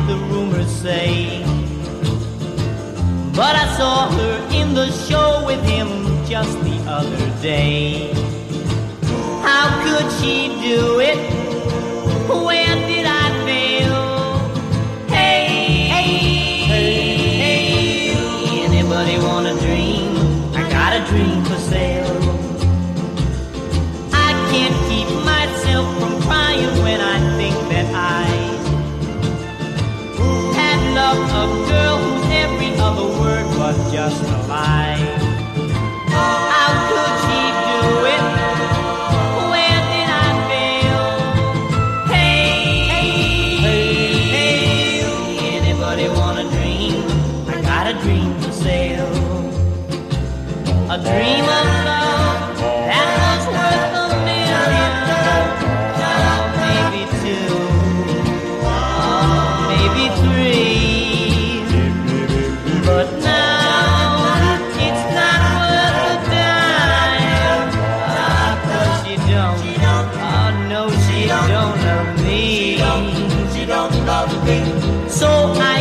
the rumors say. But I saw her in the show with him just the other day. How could she do it? Where did I fail? Hey, hey, anybody want a dream? I got a dream for sale. I can't keep myself from crying when I think that I had loved a girl whose every other word was just a lie. How could she do it? Where did I fail? Hey, hey, anybody want a dream? I got a dream for sale. A dream of love that was worth a million. Oh, maybe two. Oh, maybe three. But now it's not worth a dime. Ah, 'cause she don't. Oh no, she don't love me. She don't love me. So I